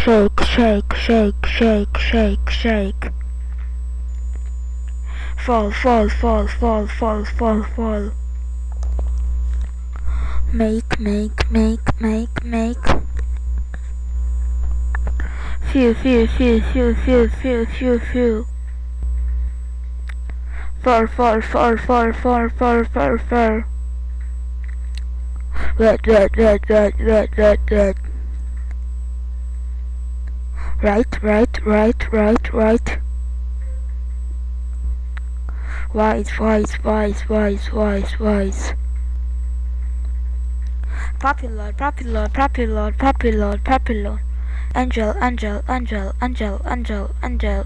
shake, shake, shake, shake, shake, shake. Fall, fall, fall, fall, fall, fall, fall. Make, make, make, make, make. Feel, feel, feel, feel, feel, feel, feel, feel. Fall, fall, fall, fall, fall, fall, fall, fall. Red, red, red, red, red, red, red. Right, right, right, right, right. Wise, wise, wise, wise, wise, wise. Popular, popular, popular, popular, popular. Angel, angel, angel, angel, angel, angel.